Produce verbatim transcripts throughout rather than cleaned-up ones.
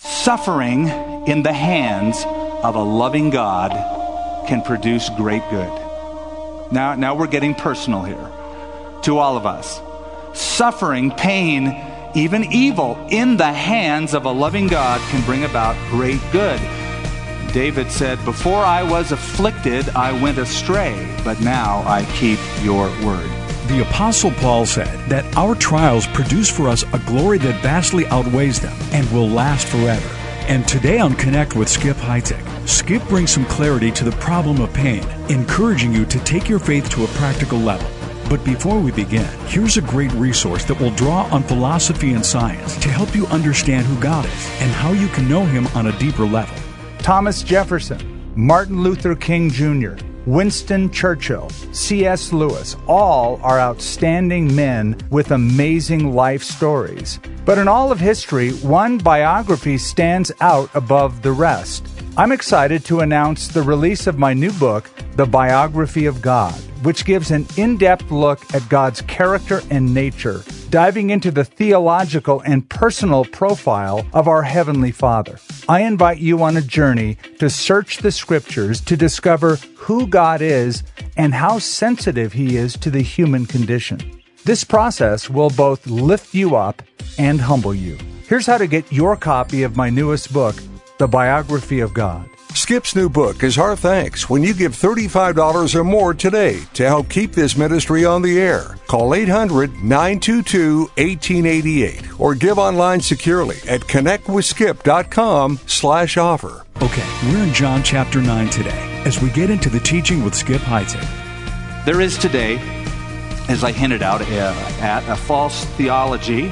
Suffering in the hands of a loving God can produce great good. Now, now we're getting personal here to all of us. Suffering, pain, even evil in the hands of a loving God can bring about great good. David said, "Before I was afflicted, I went astray, but now I keep your word." The Apostle Paul said that our trials produce for us a glory that vastly outweighs them and will last forever. And today on Connect with Skip Heitzig, Skip brings some clarity to the problem of pain, encouraging you to take your faith to a practical level. But before we begin, here's a great resource that will draw on philosophy and science to help you understand who God is and how you can know Him on a deeper level. Thomas Jefferson, Martin Luther King Junior, Winston Churchill, C S Lewis, all are outstanding men with amazing life stories. But in all of history, one biography stands out above the rest. I'm excited to announce the release of my new book, The Biography of God, which gives an in-depth look at God's character and nature, diving into the theological and personal profile of our Heavenly Father. I invite you on a journey to search the Scriptures to discover who God is and how sensitive He is to the human condition. This process will both lift you up and humble you. Here's how to get your copy of my newest book, The Biography of God. Skip's new book is our thanks when you give thirty-five dollars or more today to help keep this ministry on the air. Call eight hundred, nine two two, one eight eight eight or give online securely at connectwithskip.com slash offer. Okay, we're in John chapter nine today as we get into the teaching with Skip Heitzig. There is today, as I hinted out uh, at, a false theology,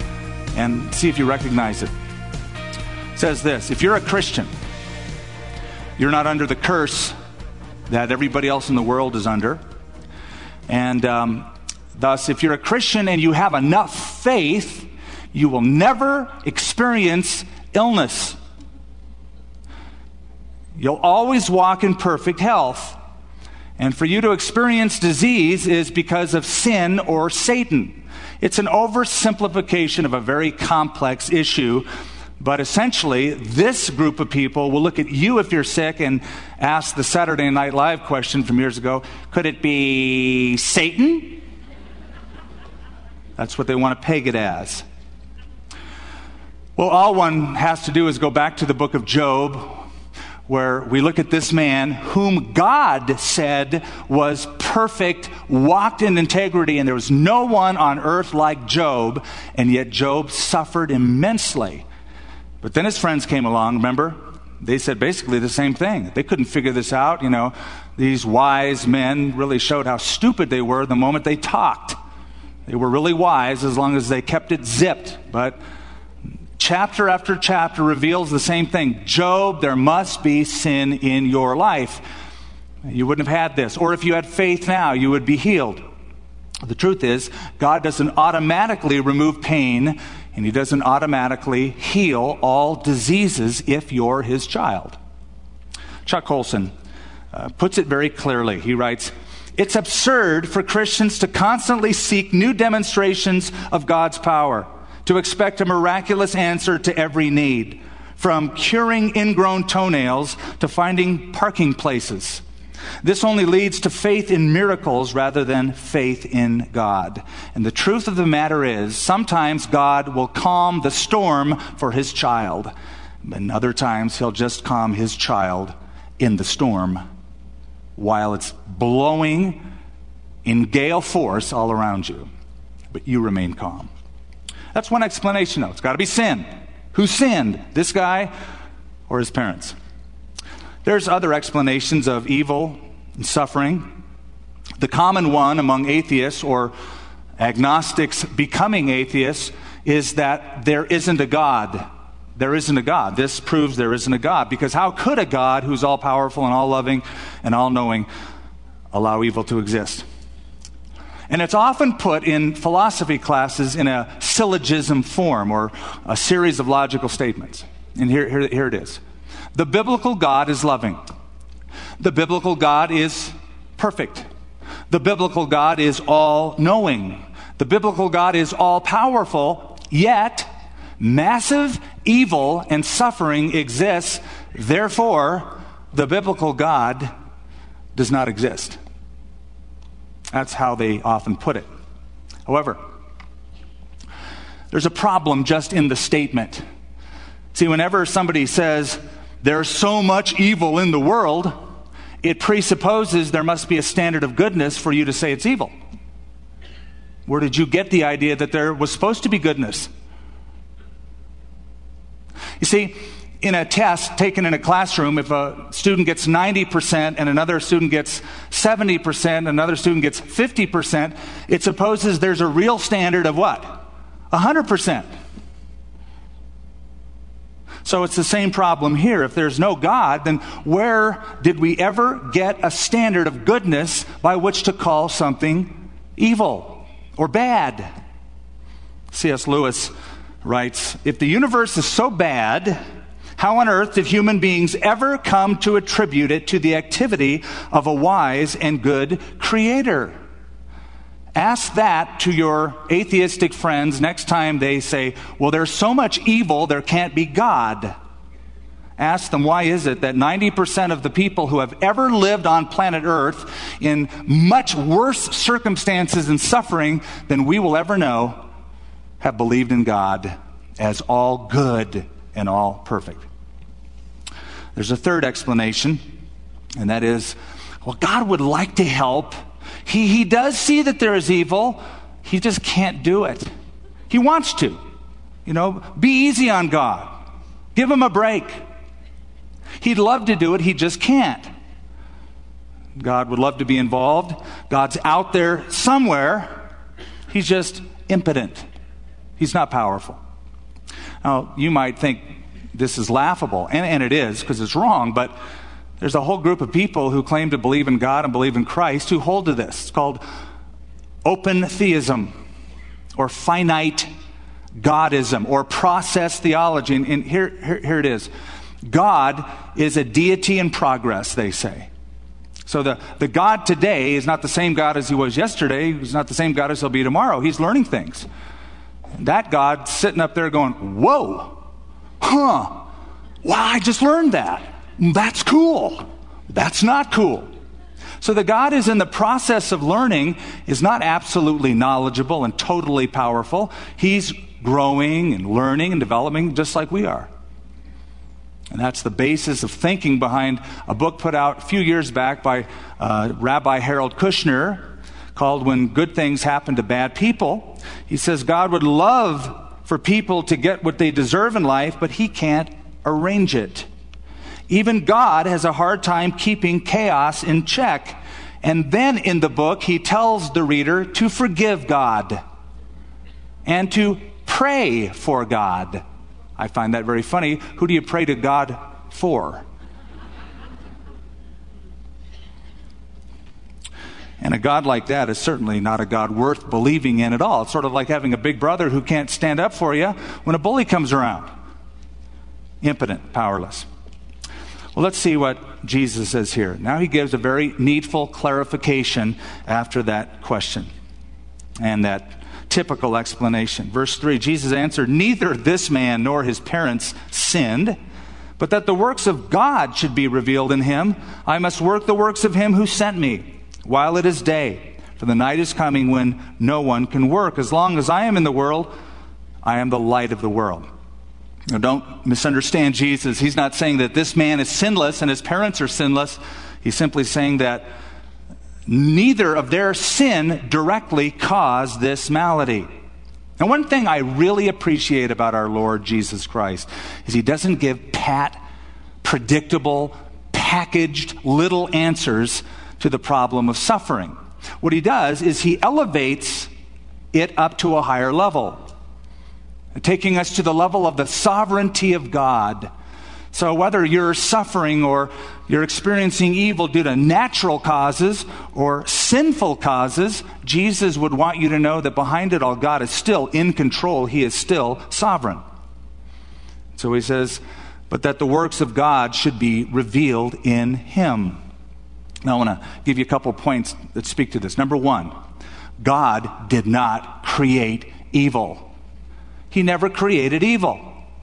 and see if you recognize it. It says this: if you're a Christian, you're not under the curse that everybody else in the world is under. And um, thus, if you're a Christian and you have enough faith, you will never experience illness. You'll always walk in perfect health. And for you to experience disease is because of sin or Satan. It's an oversimplification of a very complex issue. But essentially, this group of people will look at you if you're sick and ask the Saturday Night Live question from years ago, could it be Satan? That's what they want to peg it as. Well, all one has to do is go back to the book of Job, where we look at this man whom God said was perfect, walked in integrity, and there was no one on earth like Job, and yet Job suffered immensely. But then his friends came along, remember? They said basically the same thing. They couldn't figure this out. You know, these wise men really showed how stupid they were the moment they talked. They were really wise as long as they kept it zipped. But chapter after chapter reveals the same thing. Job, there must be sin in your life. You wouldn't have had this. Or if you had faith now, you would be healed. The truth is, God doesn't automatically remove pain, and He doesn't automatically heal all diseases if you're His child. Chuck Colson uh, puts it very clearly. He writes, "It's absurd for Christians to constantly seek new demonstrations of God's power, to expect a miraculous answer to every need, from curing ingrown toenails to finding parking places. This only leads to faith in miracles rather than faith in God. And the truth of the matter is, sometimes God will calm the storm for His child, and other times He'll just calm His child in the storm while it's blowing in gale force all around you. But you remain calm." That's one explanation, though. It's got to be sin. Who sinned? This guy or his parents? There's other explanations of evil and suffering. The common one among atheists or agnostics becoming atheists is that there isn't a God. There isn't a God. This proves there isn't a God. Because how could a God who's all-powerful and all-loving and all-knowing allow evil to exist? And it's often put in philosophy classes in a syllogism form or a series of logical statements. And here, here, here it is. The biblical God is loving. The biblical God is perfect. The biblical God is all-knowing. The biblical God is all-powerful, yet massive evil and suffering exists. Therefore, the biblical God does not exist. That's how they often put it. However, there's a problem just in the statement. See, whenever somebody says there's so much evil in the world, it presupposes there must be a standard of goodness for you to say it's evil. Where did you get the idea that there was supposed to be goodness? You see, in a test taken in a classroom, if a student gets ninety percent and another student gets seventy percent, another student gets fifty percent, it supposes there's a real standard of what? one hundred percent. So it's the same problem here. If there's no God, then where did we ever get a standard of goodness by which to call something evil or bad? C S Lewis writes, if the universe is so bad, how on earth did human beings ever come to attribute it to the activity of a wise and good creator? Ask that to your atheistic friends next time they say, well, there's so much evil, there can't be God. Ask them, why is it that ninety percent of the people who have ever lived on planet Earth in much worse circumstances and suffering than we will ever know have believed in God as all good and all perfect? There's a third explanation, and that is, well, God would like to help. He, he does see that there is evil. He just can't do it. He wants to. You know, be easy on God. Give him a break. He'd love to do it. He just can't. God would love to be involved. God's out there somewhere. He's just impotent. He's not powerful. Now, you might think this is laughable, and, and it is, because it's wrong, but there's a whole group of people who claim to believe in God and believe in Christ who hold to this. It's called open theism, or finite Godism, or process theology. And, and here, here, here it is. God is a deity in progress, they say. So the, the God today is not the same God as he was yesterday. He's not the same God as he'll be tomorrow. He's learning things. That God sitting up there going, whoa, huh, wow, I just learned that. That's cool. That's not cool. So the God is in the process of learning, is not absolutely knowledgeable and totally powerful. He's growing and learning and developing just like we are. And that's the basis of thinking behind a book put out a few years back by uh, Rabbi Harold Kushner called When Good Things Happen to Bad People. He says God would love for people to get what they deserve in life, but he can't arrange it. Even God has a hard time keeping chaos in check. And then in the book, he tells the reader to forgive God and to pray for God. I find that very funny. Who do you pray to God for? And a God like that is certainly not a God worth believing in at all. It's sort of like having a big brother who can't stand up for you when a bully comes around. Impotent, powerless. Well, let's see what Jesus says here. Now he gives a very needful clarification after that question and that typical explanation. Verse three, Jesus answered, neither this man nor his parents sinned, but that the works of God should be revealed in him. I must work the works of him who sent me while it is day, for the night is coming when no one can work. As long as I am in the world, I am the light of the world. Now, don't misunderstand Jesus. He's not saying that this man is sinless and his parents are sinless. He's simply saying that neither of their sin directly caused this malady. Now, one thing I really appreciate about our Lord Jesus Christ is he doesn't give pat, predictable, packaged little answers to the problem of suffering. What he does is he elevates it up to a higher level, taking us to the level of the sovereignty of God. So whether you're suffering or you're experiencing evil due to natural causes or sinful causes, Jesus would want you to know that behind it all, God is still in control. He is still sovereign. So he says, but that the works of God should be revealed in him. Now I want to give you a couple points that speak to this. Number one, God did not create evil. He never created evil.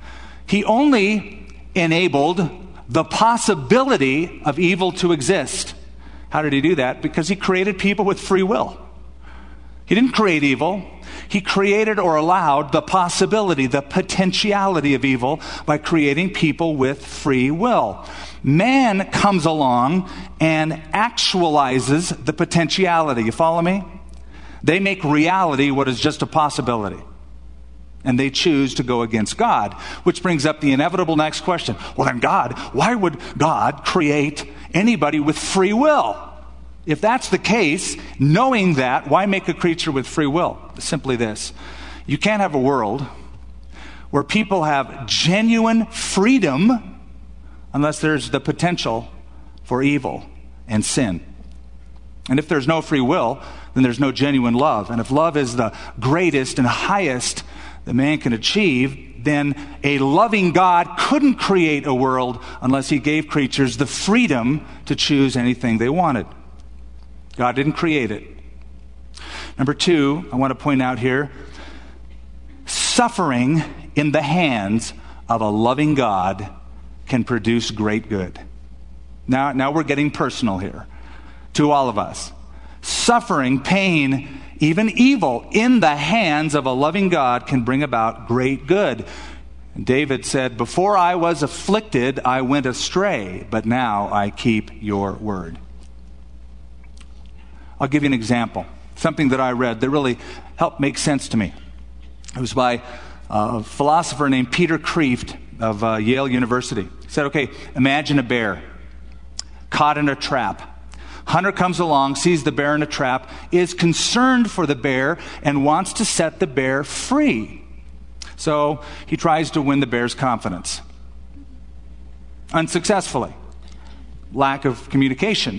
He only enabled the possibility of evil to exist. How did he do that? Because he created people with free will. He didn't create evil. He created or allowed the possibility, the potentiality of evil by creating people with free will. Man comes along and actualizes the potentiality. You follow me? They make reality what is just a possibility. And they choose to go against God, which brings up the inevitable next question. Well, then God, why would God create anybody with free will? If that's the case, knowing that, why make a creature with free will? Simply this. You can't have a world where people have genuine freedom unless there's the potential for evil and sin. And if there's no free will, then there's no genuine love. And if love is the greatest and highest that man can achieve, then a loving God couldn't create a world unless he gave creatures the freedom to choose anything they wanted. God didn't create it. Number two, I want to point out here, suffering in the hands of a loving God can produce great good. Now, now we're getting personal here to all of us. Suffering, pain, even evil in the hands of a loving God can bring about great good. David said, "Before I was afflicted, I went astray, but now I keep your word." I'll give you an example, something that I read that really helped make sense to me. It was by a philosopher named Peter Kreeft of uh, Yale University. He said, okay, imagine a bear caught in a trap. Hunter comes along, sees the bear in a trap, is concerned for the bear, and wants to set the bear free. So he tries to win the bear's confidence. Unsuccessfully. Lack of communication.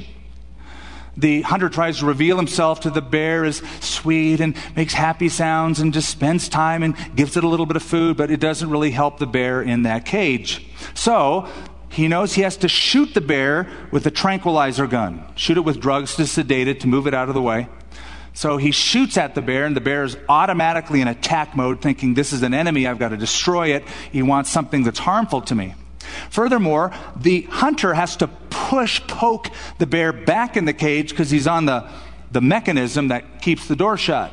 The hunter tries to reveal himself to the bear as sweet and makes happy sounds and just spends time and gives it a little bit of food, but it doesn't really help the bear in that cage. So he knows he has to shoot the bear with a tranquilizer gun. Shoot it with drugs to sedate it, to move it out of the way. So he shoots at the bear, and the bear is automatically in attack mode, thinking, this is an enemy, I've got to destroy it. He wants something that's harmful to me. Furthermore, the hunter has to push, poke the bear back in the cage because he's on the, the mechanism that keeps the door shut.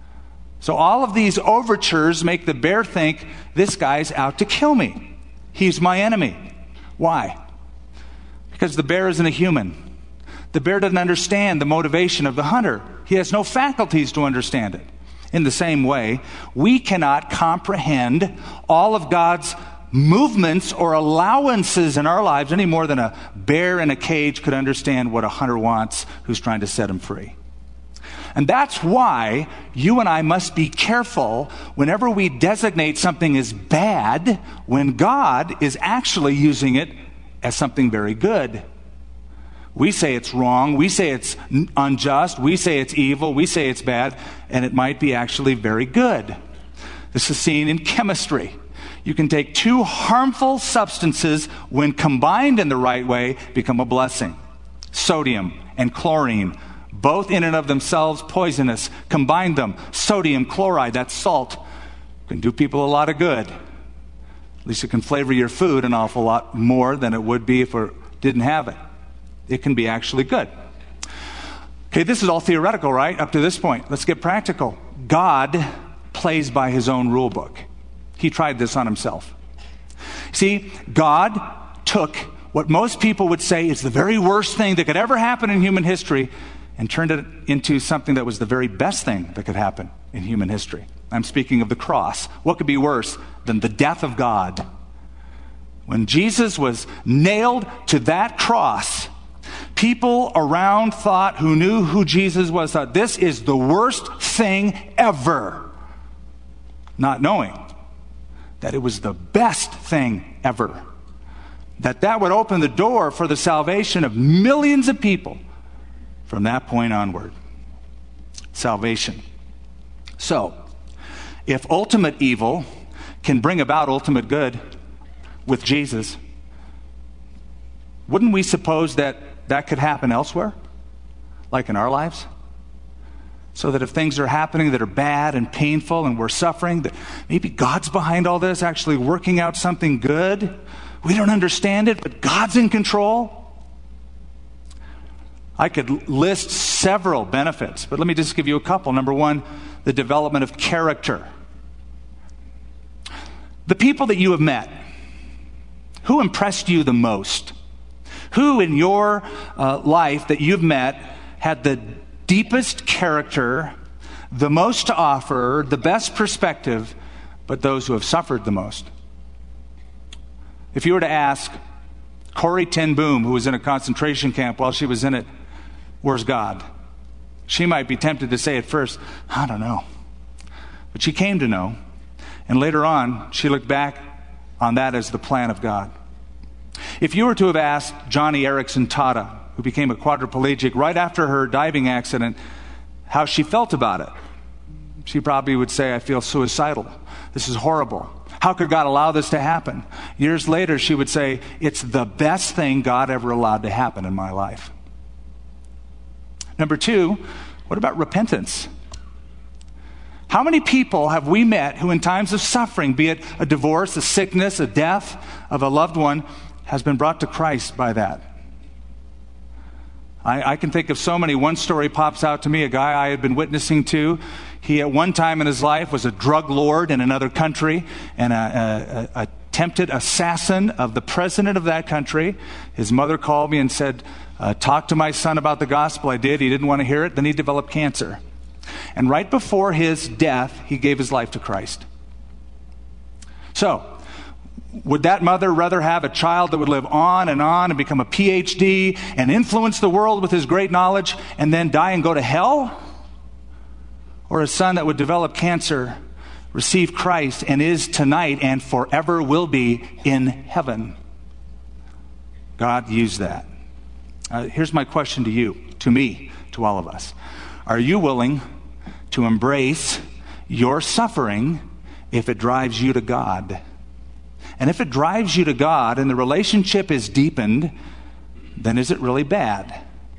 So all of these overtures make the bear think, this guy's out to kill me. He's my enemy. Why? Because the bear isn't a human. The bear doesn't understand the motivation of the hunter. He has no faculties to understand it. In the same way, we cannot comprehend all of God's movements or allowances in our lives any more than a bear in a cage could understand what a hunter wants who's trying to set him free. And that's why you and I must be careful whenever we designate something as bad when God is actually using it as something very good. We say it's wrong, we say it's unjust, we say it's evil, we say it's bad, and it might be actually very good. This is seen in chemistry. You can take two harmful substances, when combined in the right way, become a blessing. Sodium and chlorine, both in and of themselves poisonous. Combine them, sodium chloride, that's salt, can do people a lot of good. At least it can flavor your food an awful lot more than it would be if it didn't have it. It can be actually good. Okay, this is all theoretical, right? Up to this point. Let's get practical. God plays by his own rule book. He tried this on himself. See, God took what most people would say is the very worst thing that could ever happen in human history and turned it into something that was the very best thing that could happen in human history. I'm speaking of the cross. What could be worse than the death of God? When Jesus was nailed to that cross, people around thought, who knew who Jesus was, thought, this is the worst thing ever. Not knowing that it was the best thing ever. That that would open the door for the salvation of millions of people from that point onward. Salvation. So, if ultimate evil can bring about ultimate good with Jesus, wouldn't we suppose that that could happen elsewhere? Like in our lives? So that if things are happening that are bad and painful and we're suffering, that maybe God's behind all this, actually working out something good. We don't understand it, but God's in control. I could list several benefits, but let me just give you a couple. Number one, the development of character. The people that you have met, who impressed you the most? Who in your uh, life that you've met had the deepest character, the most to offer, the best perspective, but those who have suffered the most? If you were to ask Corrie ten Boom, who was in a concentration camp while she was in it, where's God? She might be tempted to say at first, I don't know. But she came to know. And later on, she looked back on that as the plan of God. If you were to have asked Johnny Erickson Tata, who became a quadriplegic right after her diving accident, how she felt about it, she probably would say, I feel suicidal. This is horrible. How could God allow this to happen? Years later, she would say, it's the best thing God ever allowed to happen in my life. Number two, what about repentance? How many people have we met who in times of suffering, be it a divorce, a sickness, a death of a loved one, has been brought to Christ by that? I, I can think of so many. One story pops out to me, a guy I had been witnessing to. He at one time in his life was a drug lord in another country and a, a, a attempted assassin of the president of that country. His mother called me and said, uh, talk to my son about the gospel. I did. He didn't want to hear it. Then he developed cancer. And right before his death, he gave his life to Christ. So, would that mother rather have a child that would live on and on and become a P H D and influence the world with his great knowledge and then die and go to hell? Or a son that would develop cancer, receive Christ, and is tonight and forever will be in heaven? God used that. Uh, here's my question to you, to me, to all of us. Are you willing to embrace your suffering if it drives you to God? And if it drives you to God and the relationship is deepened, then is it really bad?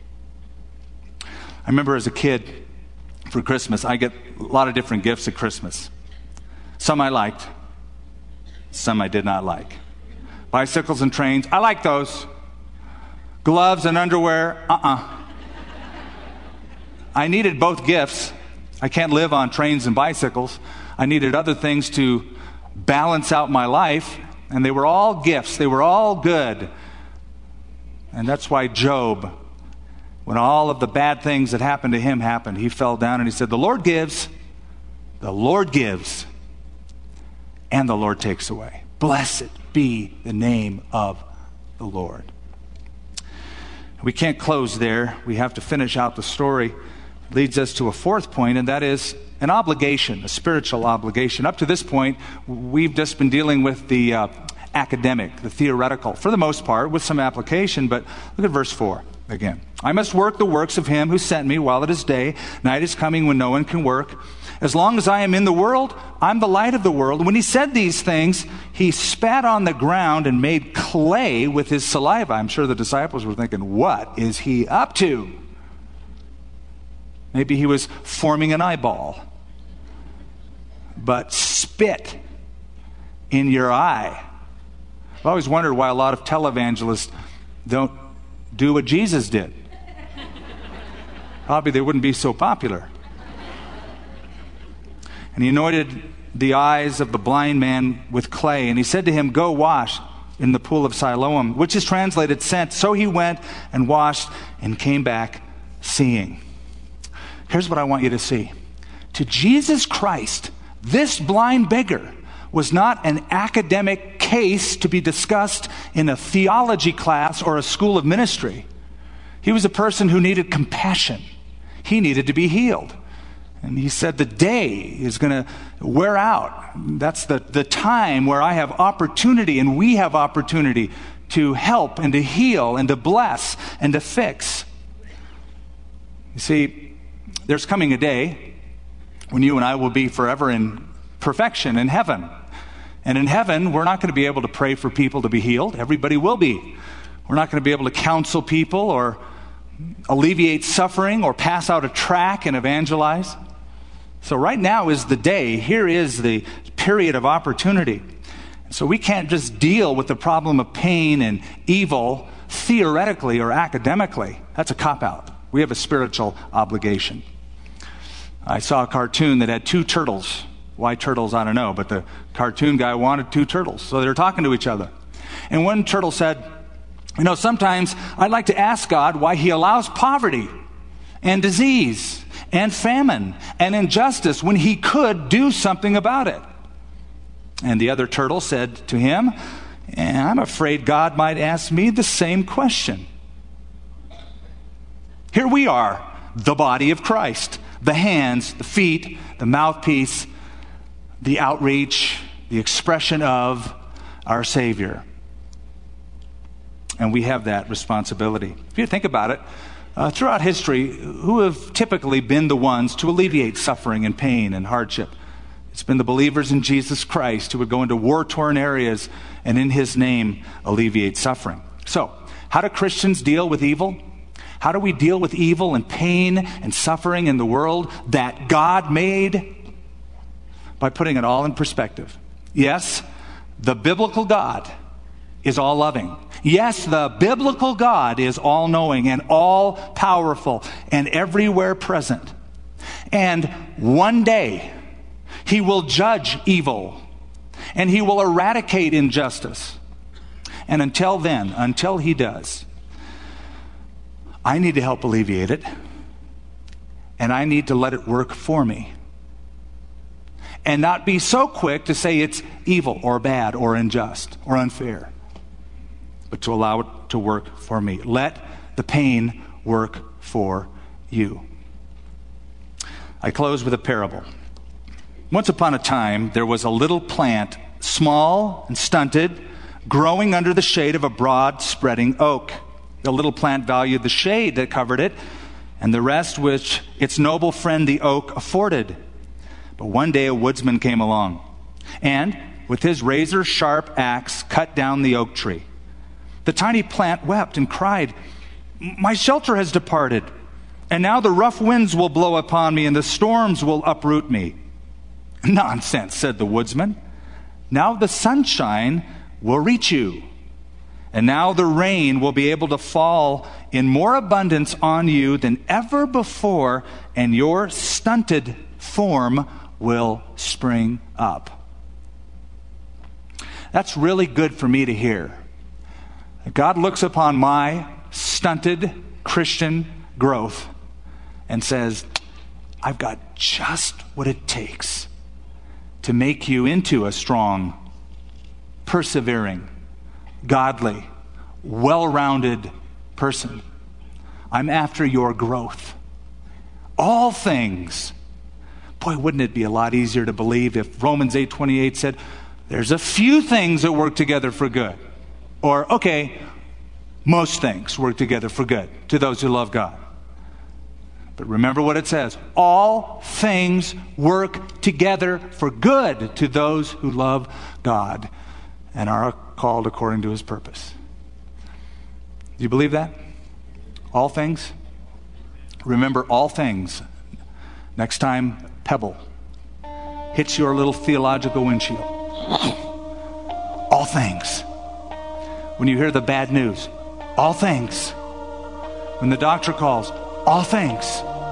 I remember as a kid, for Christmas, I get a lot of different gifts at Christmas. Some I liked, some I did not like. Bicycles and trains, I like those. Gloves and underwear, uh-uh. I needed both gifts. I can't live on trains and bicycles. I needed other things to balance out my life, and they were all gifts. They were all good. And that's why Job, when all of the bad things that happened to him happened, he fell down and he said, the Lord gives, the Lord gives, and the Lord takes away. Blessed be the name of the Lord. We can't close there. We have to finish out the story. It leads us to a fourth point, and that is an obligation, a spiritual obligation. Up to this point, we've just been dealing with the uh, academic, the theoretical, for the most part, with some application. But look at verse four again. I must work the works of him who sent me while it is day. Night is coming when no one can work. As long as I am in the world, I'm the light of the world. When he said these things, he spat on the ground and made clay with his saliva. I'm sure the disciples were thinking, what is he up to? Maybe he was forming an eyeball. But spit in your eye. I've always wondered why a lot of televangelists don't do what Jesus did. Probably they wouldn't be so popular. And he anointed the eyes of the blind man with clay, and he said to him, go wash in the pool of Siloam, which is translated sent. So he went and washed and came back seeing. Here's what I want you to see. To Jesus Christ, this blind beggar was not an academic case to be discussed in a theology class or a school of ministry. He was a person who needed compassion. He needed to be healed. And he said, the day is going to wear out. That's the, the time where I have opportunity and we have opportunity to help and to heal and to bless and to fix. You see, there's coming a day when you and I will be forever in perfection in heaven. And in heaven, we're not going to be able to pray for people to be healed. Everybody will be. We're not going to be able to counsel people or alleviate suffering or pass out a tract and evangelize. So right now is the day. Here is the period of opportunity. So we can't just deal with the problem of pain and evil theoretically or academically. That's a cop-out. We have a spiritual obligation. I saw a cartoon that had two turtles. Why turtles, I don't know, but the cartoon guy wanted two turtles. So they were talking to each other. And one turtle said, you know, sometimes I'd like to ask God why he allows poverty and disease and famine and injustice when he could do something about it. And the other turtle said to him, I'm afraid God might ask me the same question. Here we are, the body of Christ, the hands, the feet, the mouthpiece, the outreach, the expression of our Savior. And we have that responsibility. If you think about it, uh, throughout history, who have typically been the ones to alleviate suffering and pain and hardship? It's been the believers in Jesus Christ who would go into war-torn areas and in his name alleviate suffering. So, how do Christians deal with evil? How do we deal with evil and pain and suffering in the world that God made? By putting it all in perspective. Yes, the biblical God is all loving. Yes, the biblical God is all knowing and all powerful and everywhere present. And one day, he will judge evil and he will eradicate injustice. And until then, until he does, I need to help alleviate it, and I need to let it work for me. And not be so quick to say it's evil or bad or unjust or unfair, but to allow it to work for me. Let the pain work for you. I close with a parable. Once upon a time, there was a little plant, small and stunted, growing under the shade of a broad spreading oak. The little plant valued the shade that covered it, and the rest which its noble friend the oak afforded. But one day a woodsman came along, and with his razor-sharp axe cut down the oak tree. The tiny plant wept and cried, "My shelter has departed, and now the rough winds will blow upon me, and the storms will uproot me." "Nonsense," said the woodsman. "Now the sunshine will reach you, and now the rain will be able to fall in more abundance on you than ever before, and your stunted form will spring up." That's really good for me to hear. God looks upon my stunted Christian growth and says, I've got just what it takes to make you into a strong, persevering, godly, well-rounded person. I'm after your growth. All things. Boy, wouldn't it be a lot easier to believe if Romans eight twenty-eight said, there's a few things that work together for good. Or, okay, most things work together for good to those who love God. But remember what it says. All things work together for good to those who love God and are called according to his purpose. Do you believe that? All things? Remember all things. Next time Pebble hits your little theological windshield. All things. When you hear the bad news, all things. When the doctor calls, all things.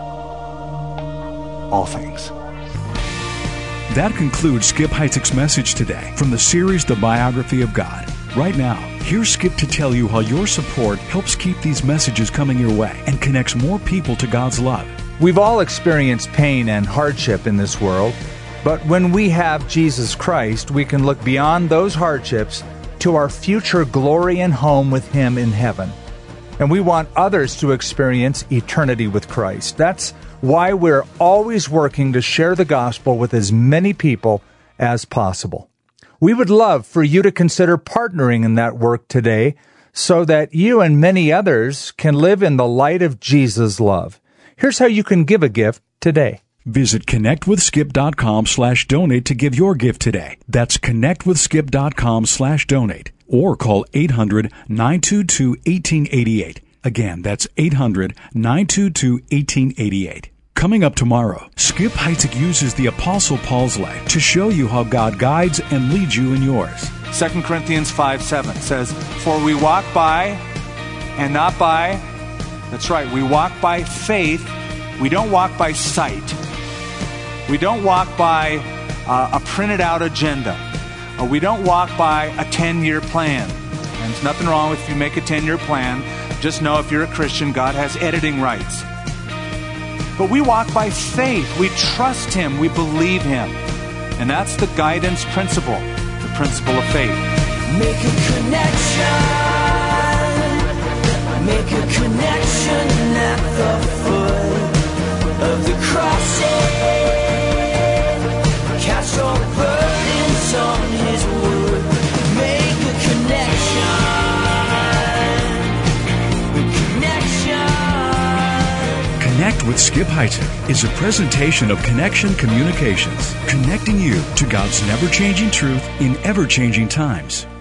All things. That concludes Skip Heitzig's message today from the series The Biography of God. Right now, here's Skip to tell you how your support helps keep these messages coming your way and connects more people to God's love. We've all experienced pain and hardship in this world, but when we have Jesus Christ, we can look beyond those hardships to our future glory and home with Him in heaven. And we want others to experience eternity with Christ. That's why we're always working to share the gospel with as many people as possible. We would love for you to consider partnering in that work today so that you and many others can live in the light of Jesus' love. Here's how you can give a gift today. Visit connectwithskip.com slash donate to give your gift today. That's connectwithskip.com slash donate. Or call eight hundred, nine two two, one eight eight eight. Again, that's eight hundred, nine two two, one eight eight eight. Coming up tomorrow, Skip Heitzig uses the Apostle Paul's life to show you how God guides and leads you in yours. Second Corinthians five seven says, "For we walk by and not by," that's right, we walk by faith. We don't walk by sight. We don't walk by uh, a printed out agenda. Uh, we don't walk by a ten-year plan. And there's nothing wrong with if you make a ten-year plan. Just know if you're a Christian, God has editing rights. But we walk by faith. We trust Him. We believe Him. And that's the guidance principle, the principle of faith. Make a connection. Make a connection at the foot of the cross. Cast your burdens on His wood. Make a connection. Connect with Skip Heitzig is a presentation of Connection Communications, connecting you to God's never-changing truth in ever-changing times.